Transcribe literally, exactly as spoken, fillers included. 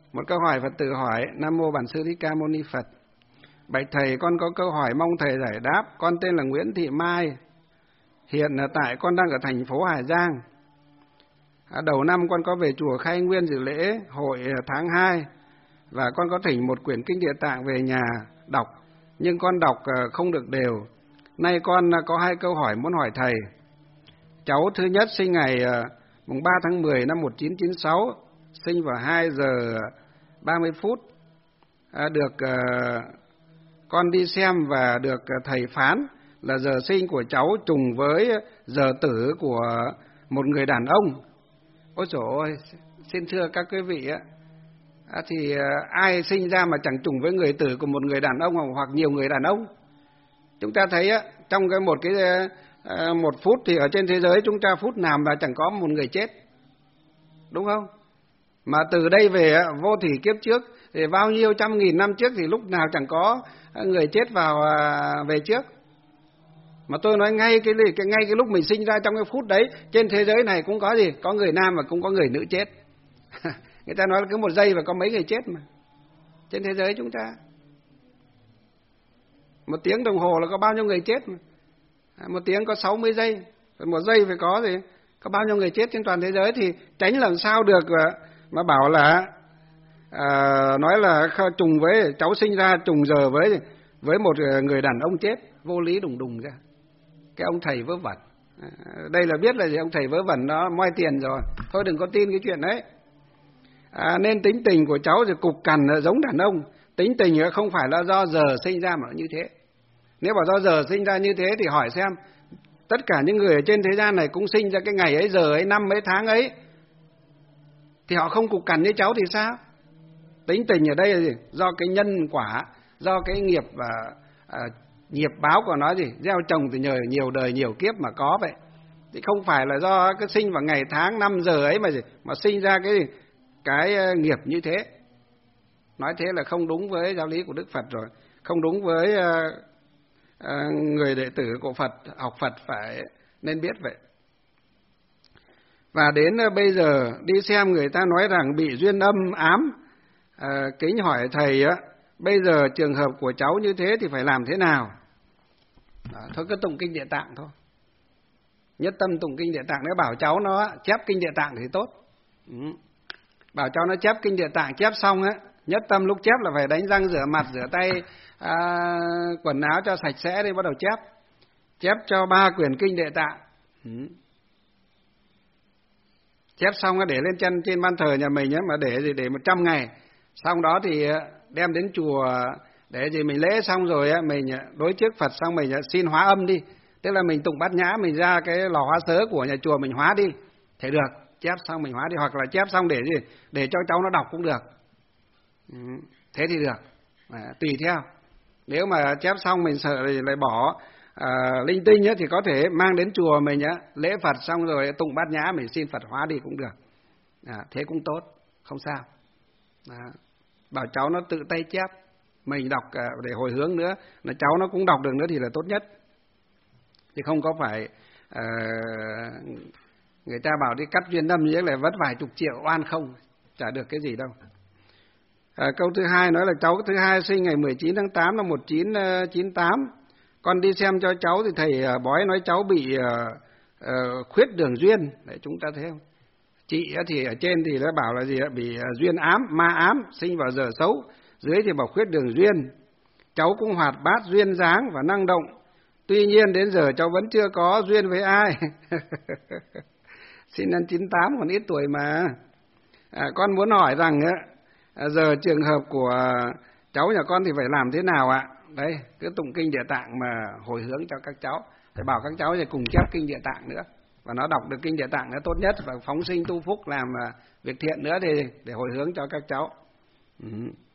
Một câu hỏi Phật tử hỏi: Nam mô Bản Sư Thích Ca Mâu Ni Phật. Bạch thầy, con có câu hỏi mong thầy giải đáp. Con tên là Nguyễn Thị Mai. Hiện tại con đang ở thành phố Hà Giang. Đầu năm con có về chùa Khai Nguyên dự lễ hội tháng hai và con có thỉnh một quyển kinh Địa Tạng về nhà đọc, nhưng con đọc không được đều. Nay con có hai câu hỏi muốn hỏi thầy. Cháu thứ nhất sinh ngày mùng ba tháng mười năm một nghìn chín trăm chín mươi sáu, sinh vào hai giờ ba mươi phút. Được con đi xem và được thầy phán là giờ sinh của cháu trùng với giờ tử của một người đàn ông. Ôi dồi ôi, xin thưa các quý vị á, thì ai sinh ra mà chẳng trùng với người tử của một người đàn ông hoặc nhiều người đàn ông? Chúng ta thấy á, trong cái một cái một phút thì ở trên thế giới chúng ta phút nào mà chẳng có một người chết, đúng không? Mà từ đây về vô thủy kiếp trước thì bao nhiêu trăm nghìn năm trước thì lúc nào chẳng có người chết vào về trước. Mà tôi nói ngay cái, cái ngay cái lúc mình sinh ra, trong cái phút đấy trên thế giới này cũng có gì, có người nam và cũng có người nữ chết. Người ta nói là cứ một giây và có mấy người chết mà trên thế giới chúng ta. Một tiếng đồng hồ là có bao nhiêu người chết mà. Một tiếng có sáu mươi giây, một giây phải có gì, có bao nhiêu người chết trên toàn thế giới. Thì tránh làm sao được mà bảo là à, nói là trùng với cháu sinh ra trùng giờ với với một người đàn ông chết, vô lý đùng đùng ra. Cái ông thầy vớ vẩn. À, đây là biết là gì? Ông thầy vớ vẩn nó moi tiền rồi. Thôi đừng có tin cái chuyện đấy. À, nên tính tình của cháu thì cục cằn giống đàn ông. Tính tình không phải là do giờ sinh ra mà như thế. Nếu mà do giờ sinh ra như thế thì hỏi xem, tất cả những người ở trên thế gian này cũng sinh ra cái ngày ấy, giờ ấy, năm ấy, tháng ấy, thì họ không cục cằn như cháu thì sao? Tính tình ở đây là gì? Do cái nhân quả, do cái nghiệp và à, nghiệp báo của nó gì? Gieo trồng từ nhờ nhiều đời nhiều kiếp mà có vậy. Thì không phải là do cái sinh vào ngày tháng năm giờ ấy mà gì? Mà sinh ra cái cái nghiệp như thế. Nói thế là không đúng với giáo lý của Đức Phật rồi, không đúng với uh, uh, người đệ tử của Phật, học Phật phải nên biết vậy. Và đến uh, bây giờ đi xem người ta nói rằng bị duyên âm ám, uh, kính hỏi thầy á, uh, bây giờ trường hợp của cháu như thế thì phải làm thế nào? Đó, thôi cứ tụng kinh Địa Tạng thôi. Nhất tâm tụng kinh Địa Tạng. Nếu bảo cháu nó chép kinh Địa Tạng thì tốt. Ừ. Bảo cháu nó chép kinh Địa Tạng, chép xong á, nhất tâm lúc chép là phải đánh răng rửa mặt rửa tay, à, quần áo cho sạch sẽ đi bắt đầu chép. Chép cho ba quyển kinh Địa Tạng. Ừ. Chép xong để lên chân trên ban thờ nhà mình á, mà để gì để một trăm ngày. Xong đó thì đem đến chùa để gì mình lễ xong rồi á, mình đối trước Phật xong mình xin hóa âm đi. Tức là mình tụng bát nhã, mình ra cái lò hóa sớ của nhà chùa mình hóa đi. Thế được, chép xong mình hóa đi, hoặc là chép xong để gì? Để cho cháu nó đọc cũng được. Ừ. Thế thì được. À, tùy theo. Nếu mà chép xong mình sợ lại bỏ à, linh tinh á, thì có thể mang đến chùa mình á, lễ Phật xong rồi tụng bát nhã mình xin Phật hóa đi cũng được. À, thế cũng tốt, không sao. À, bảo cháu nó tự tay chép, mình đọc để hồi hướng nữa, là cháu nó cũng đọc được nữa thì là tốt nhất. Thì không có phải à, người ta bảo đi cắt duyên âm như thế là vất vài chục triệu oan không, chả được cái gì đâu. À, câu thứ hai nói là cháu thứ hai sinh ngày mười chín tháng tám năm một nghìn chín trăm chín mươi tám. Con đi xem cho cháu thì thầy bói nói cháu bị uh, uh, khuyết đường duyên. Để chúng ta thấy không? Chị thì ở trên thì đã bảo là gì? Bị duyên ám, ma ám, sinh vào giờ xấu. Dưới thì bảo khuyết đường duyên. Cháu cũng hoạt bát, duyên dáng và năng động. Tuy nhiên đến giờ cháu vẫn chưa có duyên với ai. Sinh năm chín mươi tám còn ít tuổi mà. À, con muốn hỏi rằng à, giờ trường hợp của cháu nhà con thì phải làm thế nào ạ? Đấy, cứ tụng kinh Địa Tạng mà hồi hướng cho các cháu. Phải bảo các cháu thì cùng chép kinh Địa Tạng nữa. Và nó đọc được kinh Địa Tạng là tốt nhất. Và phóng sinh tu phúc làm việc thiện nữa thì để hồi hướng cho các cháu. Ừ.